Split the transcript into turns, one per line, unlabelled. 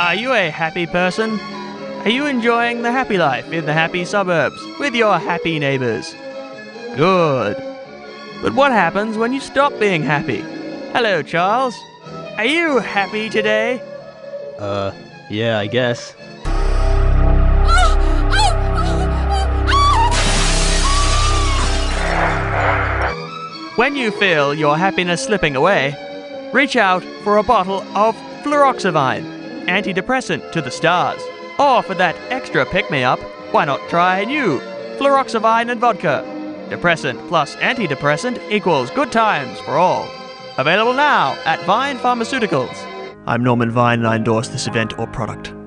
Are you a happy person? Are you enjoying the happy life in the happy suburbs with your happy neighbors? Good. But what happens when you stop being happy? Hello, Charles. Are you happy today?
Yeah, I guess.
When you feel your happiness slipping away, reach out for a bottle of fluroxavine, antidepressant to the stars. Or for that extra pick-me-up, why not try new fluroxavine and vodka? Depressant plus antidepressant equals good times for all. Available now at Vine Pharmaceuticals. I'm Norman Vine and I endorse this event or product.